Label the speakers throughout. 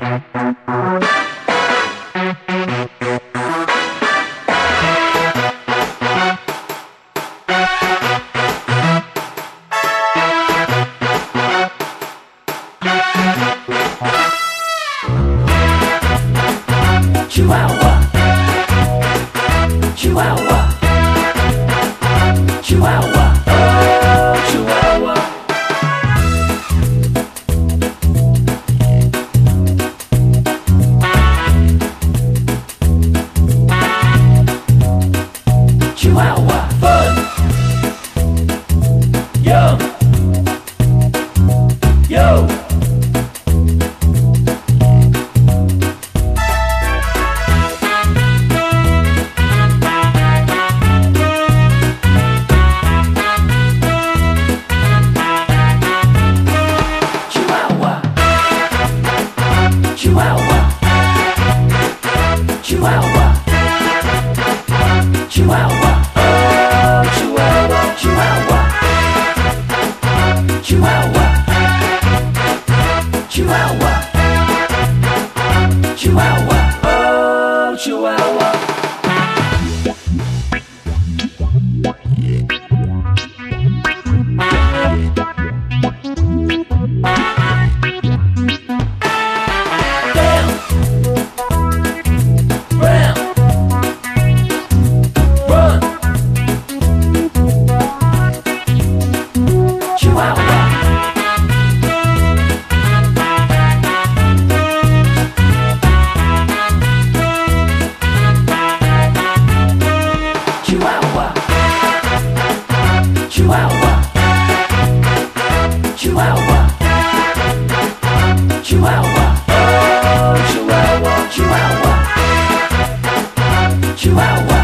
Speaker 1: Chihuahua, Chihuahua, Chihuahua, oh Chihuahua. Chihuahua, fun, young, yo. Chihuahua, Chihuahua, Chihuahua, oh Chihuahua, Chihuahua, Chihuahua, Chihuahua, Chihuahua, oh Chihuahua. Chihuahua, Chihuahua, Chihuahua, Chihuahua, oh Chihuahua, Chihuahua, Chihuahua,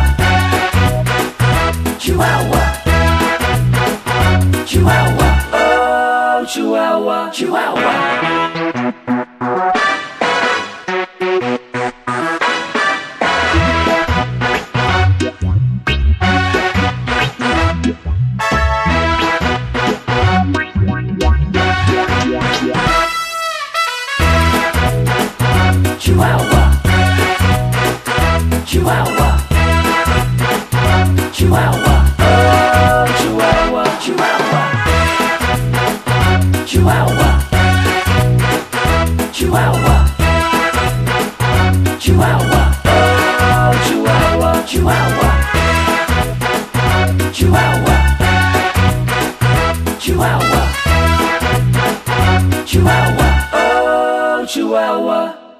Speaker 1: Chihuahua, Chihuahua, oh Chihuahua, Chihuahua. Chihuahua, Chihuahua, Chihuahua, oh Chihuahua, Chihuahua, Chihuahua, Chihuahua, Chihuahua, oh Chihuahua, Chihuahua, Chihuahua, Chihuahua, Chihuahua, oh Chihuahua.